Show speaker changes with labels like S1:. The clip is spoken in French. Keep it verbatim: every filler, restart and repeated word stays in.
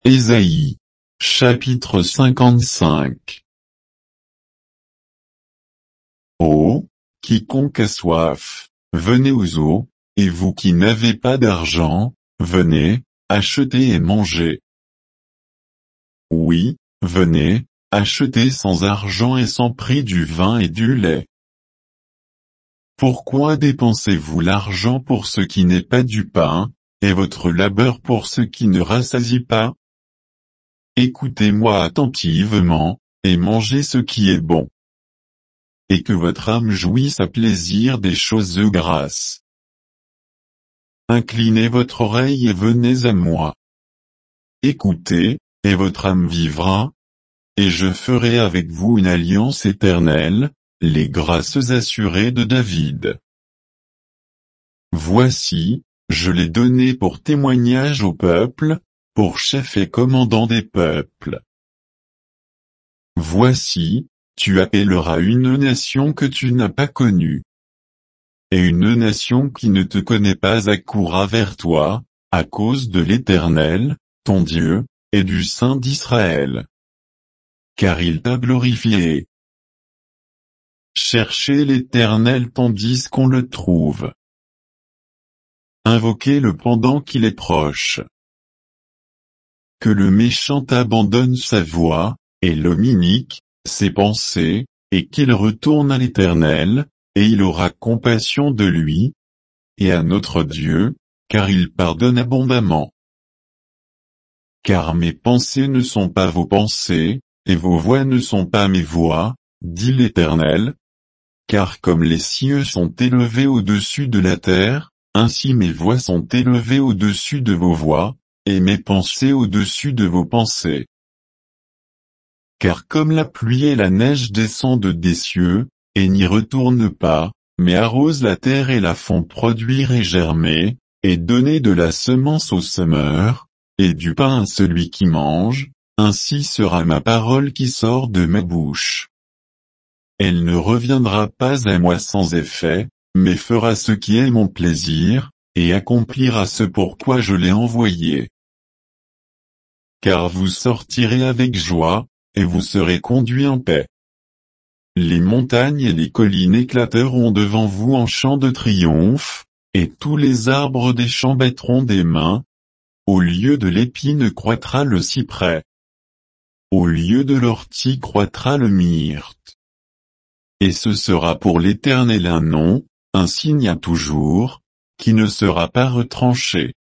S1: Ésaïe, chapitre cinquante-cinq. Ô, quiconque a soif, venez aux eaux, et vous qui n'avez pas d'argent, venez, achetez et mangez. Oui, venez, achetez sans argent et sans prix du vin et du lait. Pourquoi dépensez-vous l'argent pour ce qui n'est pas du pain, et votre labeur pour ce qui ne rassasie pas? Écoutez-moi attentivement, et mangez ce qui est bon. Et que votre âme jouisse à plaisir des choses grasses. Inclinez votre oreille et venez à moi. Écoutez, et votre âme vivra, et je ferai avec vous une alliance éternelle, les grâces assurées de David. Voici, je l'ai donné pour témoignage au peuple, pour chef et commandant des peuples. Voici, tu appelleras une nation que tu n'as pas connue. Et une nation qui ne te connaît pas accourra vers toi, à cause de l'Éternel, ton Dieu, et du Saint d'Israël. Car il t'a glorifié. Cherchez l'Éternel tandis qu'on le trouve. Invoquez-le pendant qu'il est proche. Que le méchant abandonne sa voie, et l'homme inique, ses pensées, et qu'il retourne à l'Éternel, et il aura compassion de lui, et à notre Dieu, car il pardonne abondamment. Car mes pensées ne sont pas vos pensées, et vos voies ne sont pas mes voies, dit l'Éternel. Car comme les cieux sont élevés au-dessus de la terre, ainsi mes voies sont élevées au-dessus de vos voies, et mes pensées au-dessus de vos pensées. Car comme la pluie et la neige descendent des cieux, et n'y retournent pas, mais arrosent la terre et la font produire et germer, et donner de la semence au semeur, et du pain à celui qui mange, ainsi sera ma parole qui sort de ma bouche. Elle ne reviendra pas à moi sans effet, mais fera ce qui est mon plaisir, et accomplira ce pourquoi je l'ai envoyé. Car vous sortirez avec joie, et vous serez conduits en paix. Les montagnes et les collines éclateront devant vous en chant de triomphe, et tous les arbres des champs battront des mains. Au lieu de l'épine croîtra le cyprès. Au lieu de l'ortie croîtra le myrte. Et ce sera pour l'Éternel un nom, un signe à toujours, qui ne sera pas retranché.